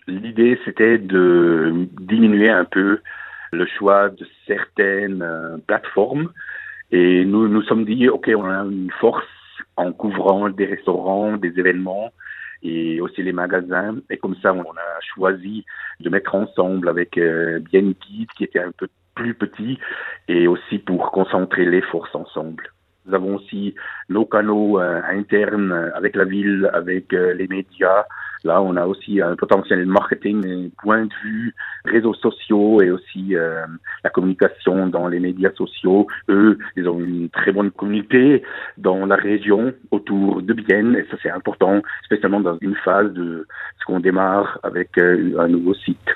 L'idée, c'était de diminuer un peu le choix de certaines plateformes. Et nous nous sommes dit, OK, on a une force en couvrant des restaurants, des événements et aussi les magasins. Et comme ça, on a choisi de mettre ensemble avec Bien Guide, qui était un peu plus petit, et aussi pour concentrer les forces ensemble. Nous avons aussi nos canaux internes avec la ville, avec les médias. Là, on a aussi un potentiel marketing, point de vue, réseaux sociaux et aussi la communication dans les médias sociaux. Eux, ils ont une très bonne communauté dans la région autour de Bienne et ça c'est important, spécialement dans une phase de ce qu'on démarre avec un nouveau site.